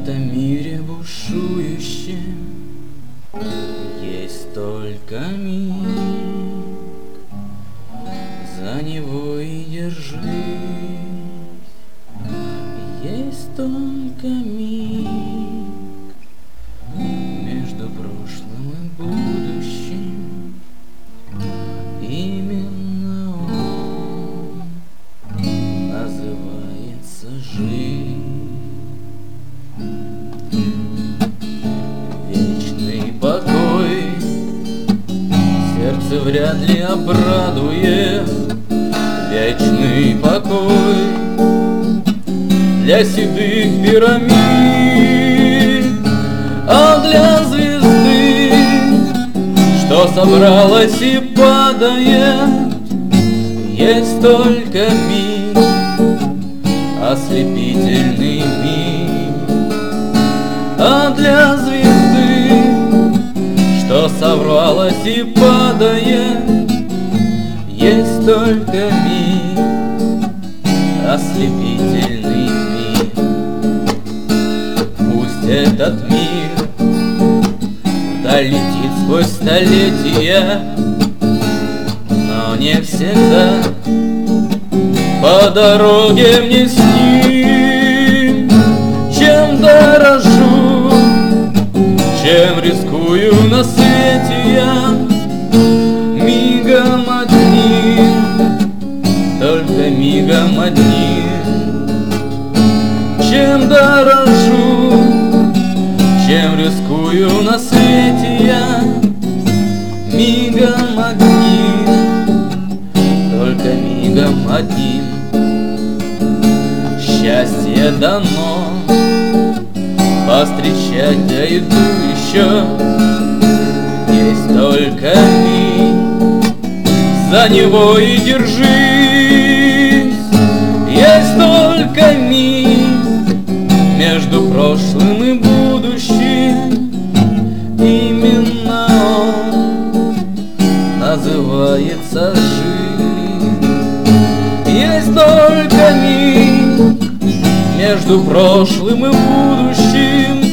этом мире бушующем есть только миг, за него и держись. Есть только миг между прошлым и будущим, именно он называется жизнь. Вечный покой сердце вряд ли обрадует, вечный покой для седых пирамид, а для звезды, что собралась и падает, есть только миг, ослепительный миг. А для звезды, что собралась и падает, есть только миг, ослепительный миг. Пусть этот мир вдаль летит сквозь столетия, но не всегда по дороге мне с ним. Чем дорожу, чем рискую на свете я, мигом одним, только мигом одним. Чем дорожу, чем рискую на свете я, мигом одним, только мигом одним. Счастье дано повстречать, да иду еще. Есть только миг, за него и держись. Есть только миг между прошлым и будущим, именно он называется жизнь. Есть только миг между прошлым и будущим,